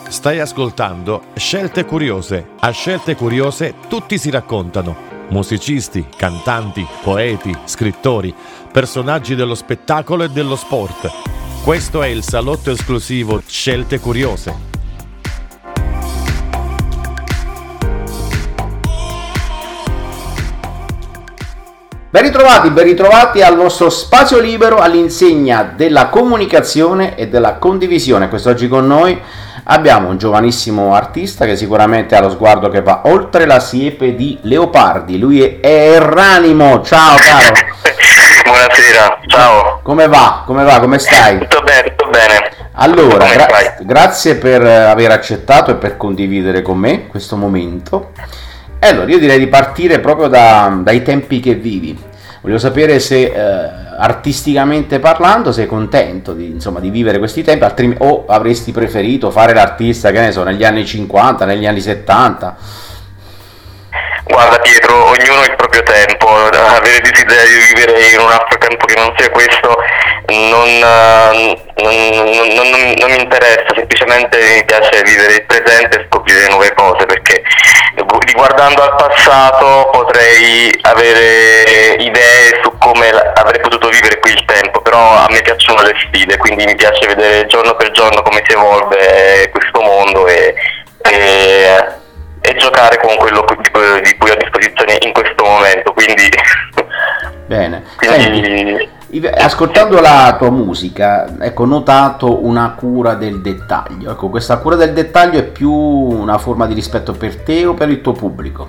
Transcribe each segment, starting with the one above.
Stai ascoltando Scelte Curiose. A Scelte Curiose tutti si raccontano. Musicisti, cantanti, poeti, scrittori, personaggi dello spettacolo e dello sport. Questo è il salotto esclusivo Scelte Curiose. Ben ritrovati al nostro spazio libero all'insegna della comunicazione e della condivisione. Quest'oggi con noi abbiamo un giovanissimo artista che sicuramente ha lo sguardo che va oltre la siepe di Leopardi. Lui è Erranimo. Ciao caro. Buonasera, ciao. Come va? Come stai? Tutto bene. Allora, grazie per aver accettato e per condividere con me questo momento. E allora io direi di partire proprio dai tempi che vivi. Voglio sapere se artisticamente parlando sei contento di vivere questi tempi, o avresti preferito fare l'artista, che ne so, negli anni 50, negli anni 70? Guarda Pietro, ognuno ha il proprio tempo, avere desiderio di vivere in un altro tempo che non sia questo non mi interessa, semplicemente mi piace vivere il presente e scoprire nuove cose, perché riguardando al passato potrei avere idee su come avrei potuto vivere qui il tempo, però a me piacciono le sfide, quindi mi piace vedere giorno per giorno come si evolve questo mondo e giocare con quello di cui ho a disposizione in questo momento, quindi bene. Senti, ascoltando la tua musica, ecco, ho notato una cura del dettaglio. Ecco, questa cura del dettaglio è più una forma di rispetto per te o per il tuo pubblico?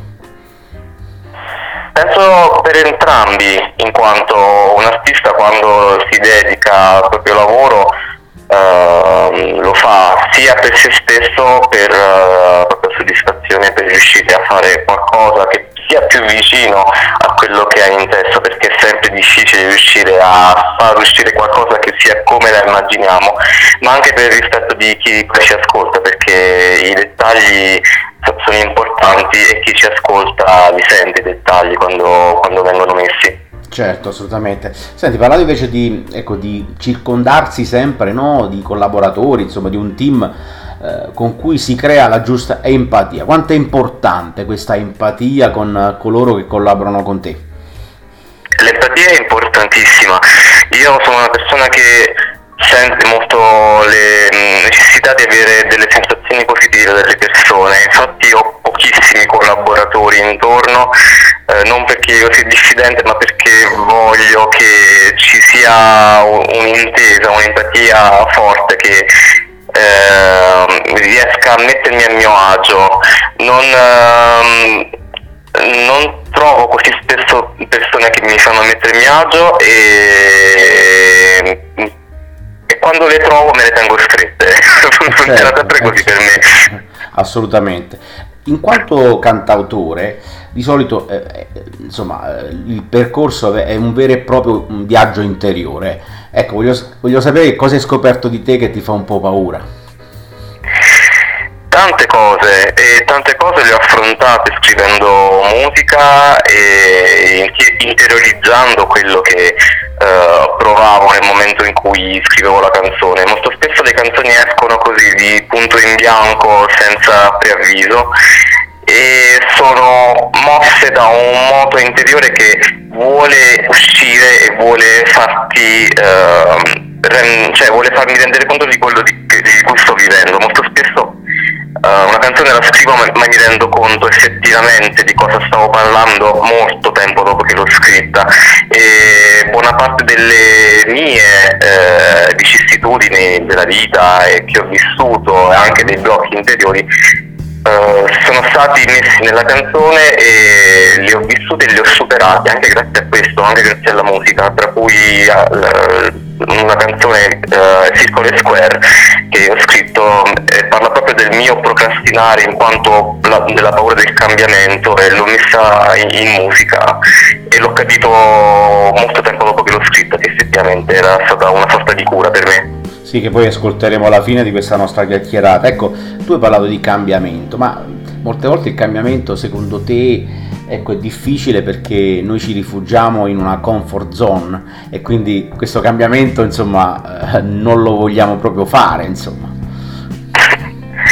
Penso per entrambi, in quanto un artista quando si dedica al proprio lavoro lo fa sia per se stesso, per propria soddisfazione, per riuscire a fare qualcosa che sia più vicino a quello che hai in testa, perché è sempre difficile riuscire a far uscire qualcosa che sia come la immaginiamo, ma anche per il rispetto di chi ci ascolta, perché i dettagli sono importanti e chi ci ascolta li sente i dettagli quando vengono messi. Certo, assolutamente. Senti, parlando invece di circondarsi sempre, no, di collaboratori, insomma, di un team con cui si crea la giusta empatia. Quanto è importante questa empatia con coloro che collaborano con te? L'empatia è importantissima. Io sono una persona che sente molto le necessità di avere delle sensazioni positive dalle persone, infatti ho pochissimi collaboratori intorno, non perché io sia diffidente, ma perché voglio che ci sia un'intesa, un'empatia forte, che riesca a mettermi a mio agio. Non trovo così spesso persone che mi fanno mettermi a agio e quando le trovo me le tengo scritte. Funziona sempre così per me. Assolutamente. In quanto cantautore, di solito il percorso è un vero e proprio un viaggio interiore. Ecco, voglio sapere cosa hai scoperto di te che ti fa un po' paura. Tante cose le ho affrontate scrivendo musica e interiorizzando quello che provavo nel momento in cui scrivevo la canzone. Molto spesso le canzoni escono così di punto in bianco, senza preavviso, e sono mosse da un moto interiore che vuole uscire e vuole vuole farmi rendere conto di quello di cui sto vivendo. Molto spesso una canzone la scrivo ma mi rendo conto effettivamente di cosa stavo parlando molto tempo dopo che l'ho scritta, e buona parte delle mie vicissitudini della vita e che ho vissuto, e anche dei blocchi interiori, sono stati messi nella canzone e li ho vissuti e li ho superati anche grazie a questo, anche grazie alla musica, tra cui una canzone, Circle Square, che ho scritto, parla proprio del mio procrastinare in quanto della paura del cambiamento, e l'ho messa in musica e l'ho capito molto tempo dopo che l'ho scritta, che effettivamente era stata una sorta di cura per me. Sì, che poi ascolteremo alla fine di questa nostra chiacchierata. Ecco, tu hai parlato di cambiamento, ma molte volte il cambiamento secondo te, ecco, è difficile perché noi ci rifugiamo in una comfort zone e quindi questo cambiamento, insomma, non lo vogliamo proprio fare, insomma.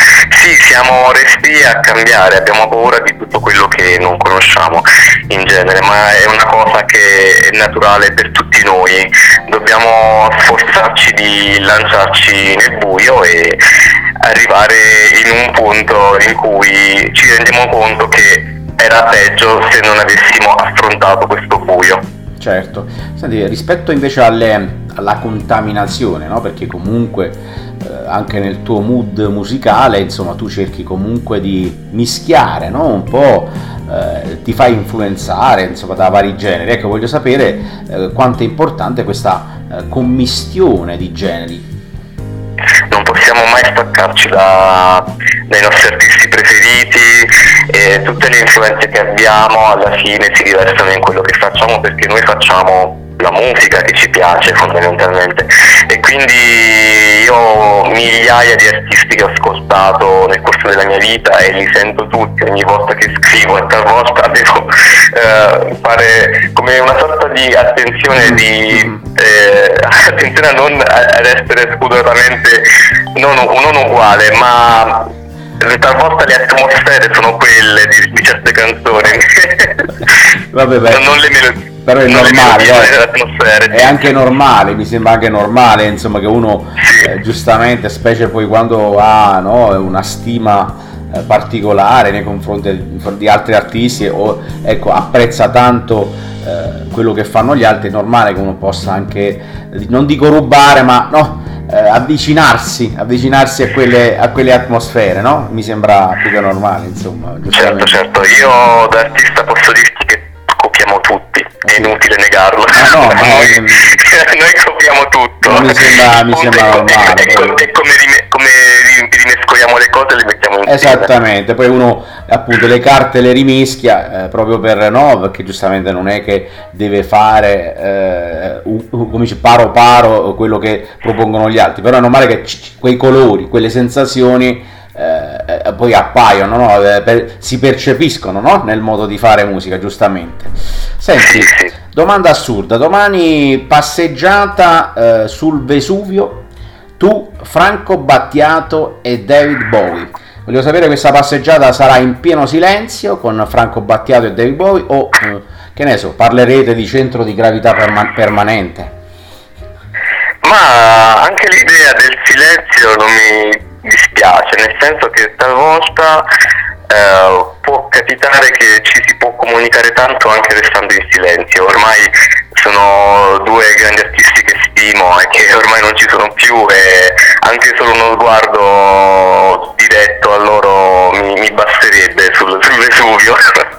sì, siamo resti a cambiare, abbiamo paura di tutto quello che non conosciamo in genere, ma è una cosa che è naturale per tutti noi. Dobbiamo sforzarci di lanciarci nel buio e arrivare in un punto in cui ci rendiamo conto che era peggio se non avessimo affrontato questo buio. Certo. Senti, rispetto invece alla contaminazione, no? Perché comunque anche nel tuo mood musicale, insomma, tu cerchi comunque di mischiare, no? Un po', ti fai influenzare, insomma, da vari generi. Ecco, voglio sapere quanto è importante questa commistione di generi. Non possiamo mai staccarci dai nostri artisti preferiti, e tutte le influenze che abbiamo alla fine si riversano in quello che facciamo, perché noi facciamo la musica che ci piace fondamentalmente, e quindi io ho migliaia di artisti che ho ascoltato nel corso della mia vita e li sento tutti ogni volta che scrivo, e talvolta devo fare come una sorta di attenzione attenzione ad essere scudetamente non uguale, ma talvolta le atmosfere sono quelle di certe canzoni. Vabbè, non le melodie. Però è normale, è sì. anche normale, mi sembra anche normale, insomma, che uno giustamente, specie poi quando ha, no, una stima particolare nei confronti di altri artisti, o ecco, apprezza tanto quello che fanno gli altri, è normale che uno possa anche, non dico rubare, ma no, avvicinarsi a quelle atmosfere, no? Mi sembra più che normale, insomma. Certo, io da artista posso dirti che copiamo tutti, è inutile negarlo. No, noi copiamo tutto. Mi sembra normale. E come rimescoliamo le cose, le mettiamo insieme. Esattamente, poi uno appunto le carte le rimischia proprio perché giustamente non è che deve fare come dice, paro quello che propongono gli altri, però è normale che quei colori, quelle sensazioni poi appaiono, no? Si percepiscono, no? Nel modo di fare musica, giustamente. Senti, domanda assurda: domani passeggiata sul Vesuvio, tu, Franco Battiato e David Bowie. Voglio sapere, questa passeggiata sarà in pieno silenzio con Franco Battiato e David Bowie, o che ne so, parlerete di centro di gravità permanente? Ma anche l'idea del silenzio non mi dispiace, nel senso che talvolta può capitare che ci si può comunicare tanto anche restando in silenzio. Ormai sono due grandi artisti che stimo e che ormai non ci sono più, e anche solo uno sguardo diretto a loro mi basterebbe sul Vesuvio.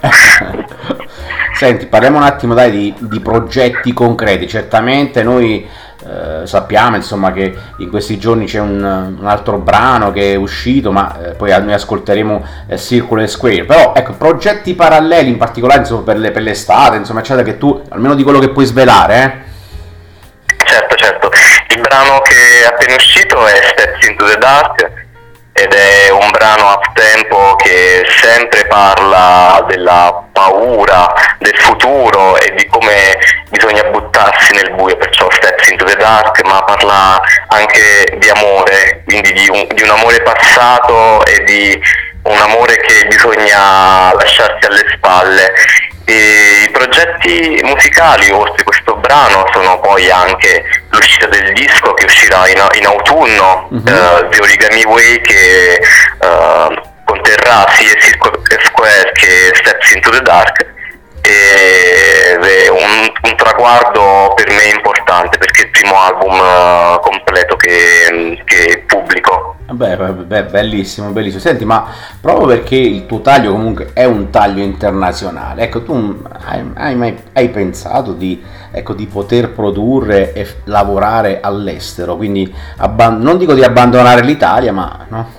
Senti, parliamo un attimo di progetti concreti. Certamente noi sappiamo, insomma, che in questi giorni c'è un altro brano che è uscito, ma poi noi ascolteremo Circle Square. Però ecco, progetti paralleli, in particolare, insomma, per l'estate, insomma, eccetera, che tu, almeno di quello che puoi svelare, Certo, il brano che è appena uscito è Steps into the Dark, ed è un brano up tempo che sempre parla della paura del futuro e di come bisogna buttarsi nel buio, perciò Steps into the Dark, ma parla anche di amore, quindi di un amore passato e di un amore che bisogna lasciarsi alle spalle. E i progetti musicali, oltre questo brano, sono poi anche l'uscita del disco che uscirà in autunno, The Origami Way, che conterrà sia Circle Square che Steps into the Dark, ed è un traguardo per me importante, perché è il primo album completo che pubblico. Beh, bellissimo. Senti, ma proprio perché il tuo taglio comunque è un taglio internazionale, ecco, tu hai pensato di poter produrre e lavorare all'estero, quindi non dico di abbandonare l'Italia, ma no?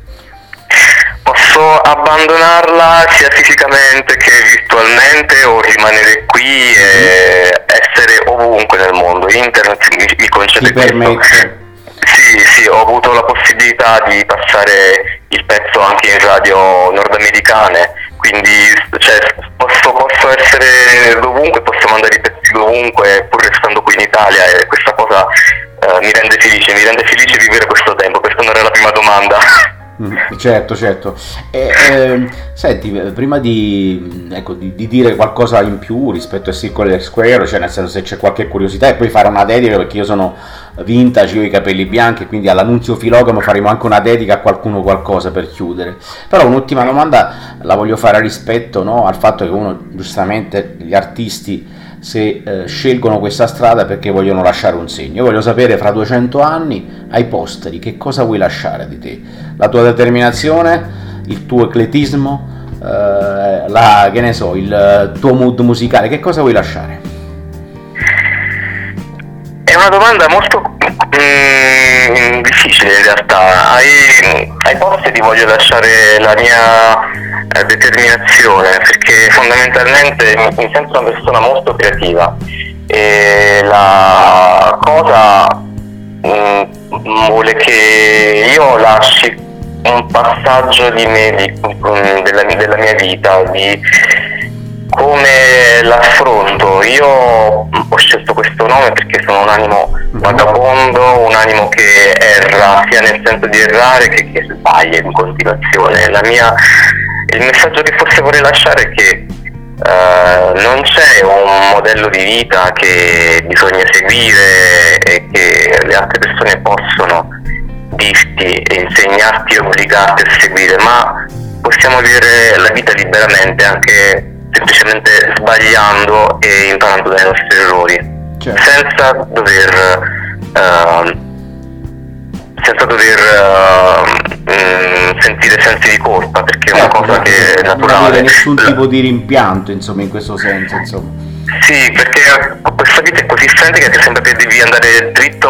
Posso abbandonarla sia fisicamente che virtualmente, o rimanere qui e essere ovunque nel mondo. Internet mi concede questo. Sì, ho avuto la possibilità di passare il pezzo anche in radio nordamericane, quindi posso essere dovunque, posso mandare i pezzi dovunque, pur restando qui in Italia, e questa cosa mi rende felice vivere questo tempo. Per tornare alla prima domanda. Certo, certo. Senti, prima di dire qualcosa in più rispetto a Circle Square, cioè nel senso, se c'è qualche curiosità, e poi fare una dedica, perché io sono vintage, io ho i capelli bianchi, quindi all'Annunzio Filogamo faremo anche una dedica a qualcuno, qualcosa per chiudere. Però un'ultima domanda la voglio fare rispetto, no, al fatto che uno, giustamente, gli artisti, se scelgono questa strada perché vogliono lasciare un segno. Io voglio sapere, fra 200 anni, ai posteri, che cosa vuoi lasciare di te? La tua determinazione, il tuo ecletismo, che ne so, il tuo mood musicale, che cosa vuoi lasciare? È una domanda molto difficile in realtà. Ai posteri voglio lasciare la mia determinazione, perché fondamentalmente mi sento una persona molto creativa e la cosa vuole che io lasci un passaggio di me, della mia vita, di come l'affronto. Io ho scelto questo nome perché sono un animo vagabondo, un animo che erra, sia nel senso di errare che sbaglia in continuazione. Il messaggio che forse vorrei lasciare è che non c'è un modello di vita che bisogna seguire e che le altre persone possono dirti e insegnarti e obbligarti a seguire, ma possiamo vivere la vita liberamente, anche semplicemente sbagliando e imparando dai nostri errori, certo, senza dover sentire sensi di colpa, perché è una cosa che è naturale. Non avere nessun tipo di rimpianto, insomma, in questo senso, insomma. Sì, perché questa vita è così frenetica che sembra che devi andare dritto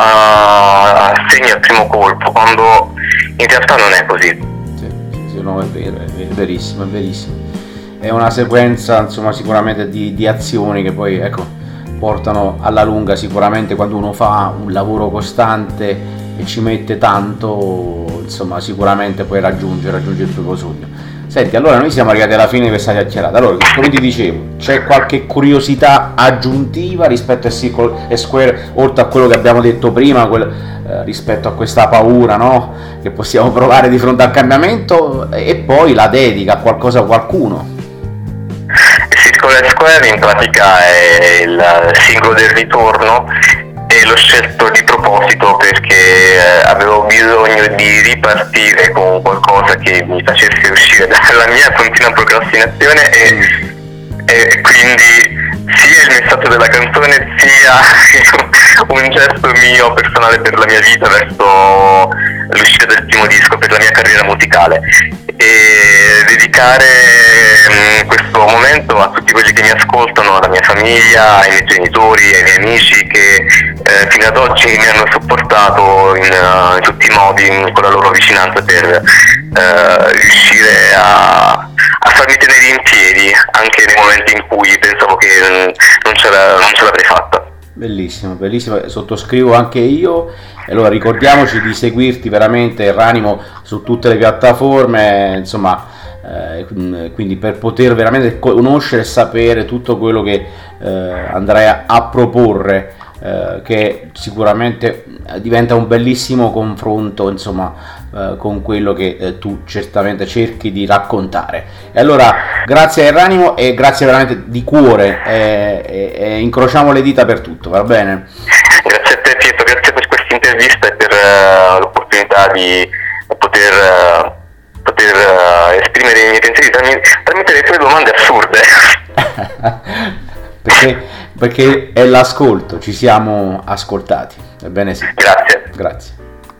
a segno al primo colpo, quando in realtà non è così. Sì, no, è vero, è verissimo, è verissimo. È una sequenza, insomma, sicuramente di azioni che poi, ecco, portano alla lunga, sicuramente, quando uno fa un lavoro costante e ci mette tanto, insomma, sicuramente poi raggiunge il proprio sogno. Senti, allora noi siamo arrivati alla fine di questa chiacchierata. Allora, come ti dicevo, c'è qualche curiosità aggiuntiva rispetto a Circle Square, oltre a quello che abbiamo detto prima, rispetto a questa paura, no, che possiamo provare di fronte al cambiamento, e poi la dedica a qualcosa, a qualcuno? Circle Square in pratica è il singolo del ritorno e l'ho scelto di proposito perché avevo bisogno di ripartire con qualcosa che mi facesse uscire dalla mia continua procrastinazione e quindi sia il messaggio della canzone sia un gesto mio personale per la mia vita verso l'uscita del primo disco, per la mia carriera musicale, e dedicare questo momento a tutti quelli che mi ascoltano, alla mia famiglia, ai miei genitori, ai miei amici che fino ad oggi mi hanno supportato in tutti i modi con la loro vicinanza per riuscire a farmi tenere in piedi anche nei momenti in cui pensavo che non ce l'avrei fatta. Bellissimo, bellissimo, sottoscrivo anche io. E allora ricordiamoci di seguirti veramente, Erranimo, su tutte le piattaforme, insomma, quindi per poter veramente conoscere e sapere tutto quello che andrai a proporre, che sicuramente diventa un bellissimo confronto, insomma, con quello che tu certamente cerchi di raccontare. E allora grazie a Erranimo e grazie veramente di cuore, e incrociamo le dita per tutto, va bene? Grazie a te, Pietro, grazie per questa intervista e per l'opportunità di poter esprimere i miei pensieri tramite le tue domande assurde. perché è l'ascolto, ci siamo ascoltati, ebbene sì. Grazie.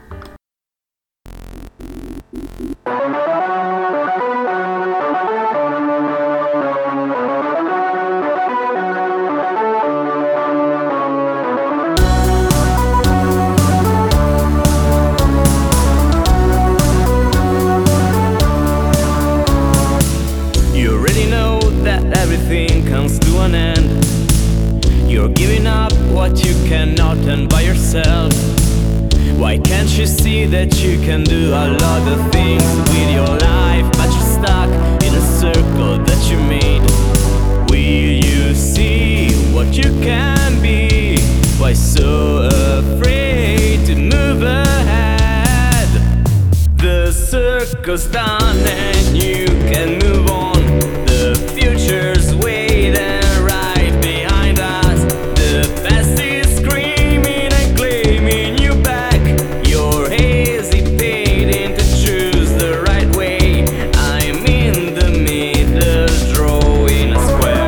Why can't you see that you can do a lot of things with your life, but you're stuck in a circle that you made? Will you see what you can be? Why so afraid to move ahead? The circle's done and you can move on. The future's waiting right behind us. The past is screaming and claiming you back. You're hesitating to choose the right way. I'm in the middle, drawing a square.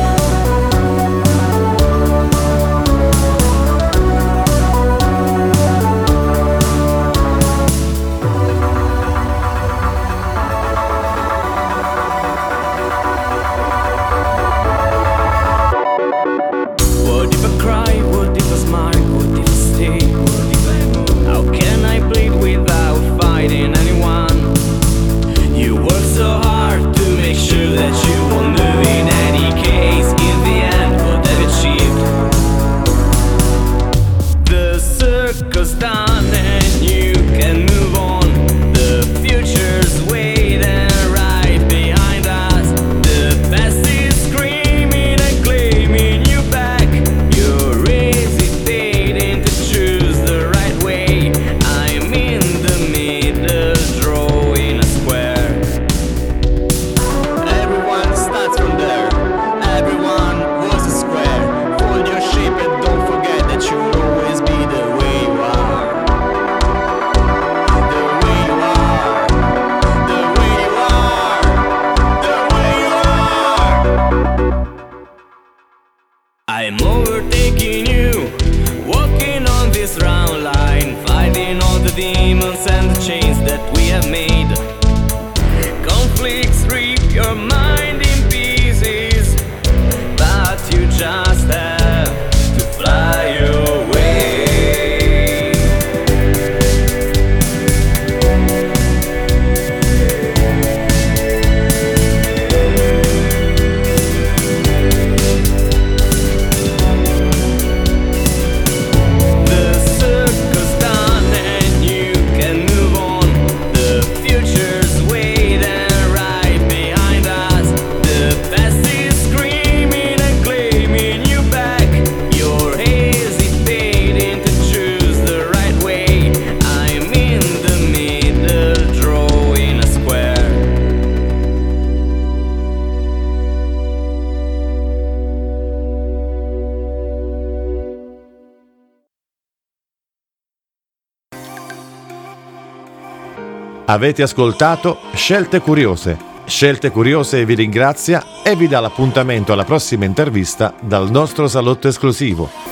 What if I cry? What if I smile? What if I stay? What if I move? How can I bleed without fighting anyone? You work so hard to make sure that you won't move. In any case, in the end, what have you achieved? The circle's done and you can move on. The future's waiting right behind us. The past is screaming and claiming you back. You're hesitating to choose the right way. I'm in the middle, drawing a square. Everyone starts from there. Everyone was a square. Fold your shape and don't forget that you'll always be the way you are. The way you are. The way you are. The way you are. I'm overtaking you, walking on this round line, fighting all the demons and the chains that we have made. Conflicts rip your mind in pieces, but you just have to fly away. The circle's done and you can move on. The future's waiting right behind us. The past is screaming and claiming you back. You're hesitating to choose the right way. I'm in the middle, drawing a square. Avete ascoltato Scelte Curiose. Scelte Curiose vi ringrazia e vi dà l'appuntamento alla prossima intervista dal nostro salotto esclusivo.